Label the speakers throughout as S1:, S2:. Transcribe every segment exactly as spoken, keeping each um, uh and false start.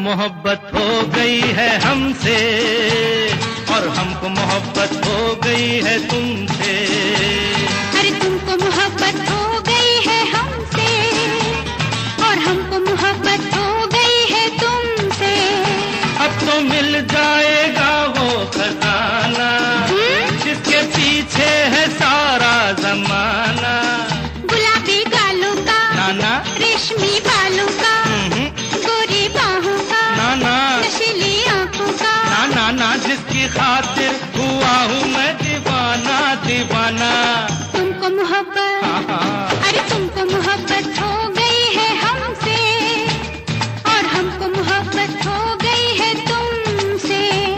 S1: मोहब्बत हो गई है हमसे और हमको मोहब्बत हो गई है तुमसे।
S2: अरे तुमको मोहब्बत हो गई है हमसे और हमको मोहब्बत हो गई है तुमसे।
S1: अब तो मिल जाएगा वो खजाना जिसके पीछे है सारा जमाना।
S2: गुलाबी गालों का,
S1: नाना
S2: रेशमी बालों का, गोरी बाहों का,
S1: नाना
S2: नशीली आंखों का,
S1: नाना ना जिसकी खातिर हुआ हूँ मैं दीवाना दीवाना।
S2: तुमको मोहब्बत,
S1: हाँ हाँ।
S2: अरे तुमको मोहब्बत हो गई है हमसे और हमको मोहब्बत हो गई है तुमसे।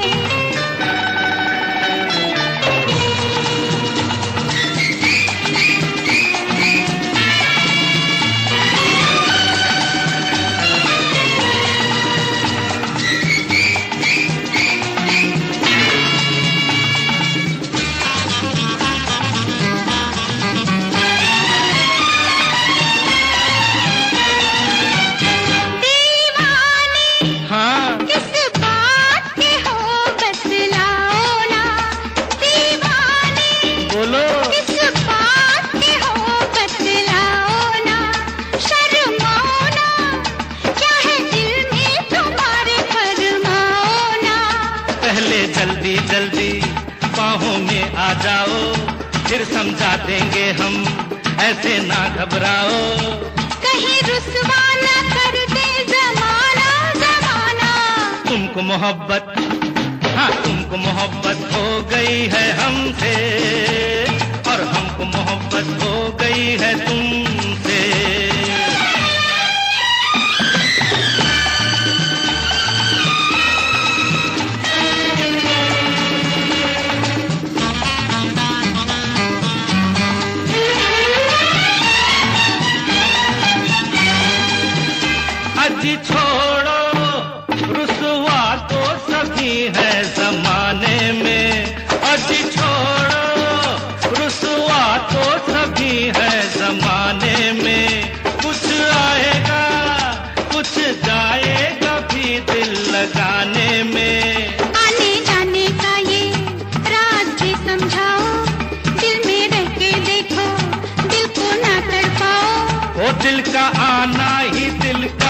S1: जल्दी जल्दी बाहों में आ जाओ, फिर समझा देंगे हम, ऐसे ना घबराओ।
S2: कहीं रुसवा ना कर दे जमाना जमाना।
S1: तुमको मोहब्बत, हाँ तुमको मोहब्बत हो गई है हमसे और हमको मोहब्बत हो गई है तुमसे। अजी छोड़ो रुसवा तो सभी है जमाने में, अजी छोड़ो रुसवा तो सभी है जमाने में। कुछ आएगा कुछ जाएगा भी दिल लगाने में।
S2: आने जाने का ये राज भी समझाओ, दिल में रह के देखो, दिल को ना तड़पाओ।
S1: वो दिल का आना ही दिल का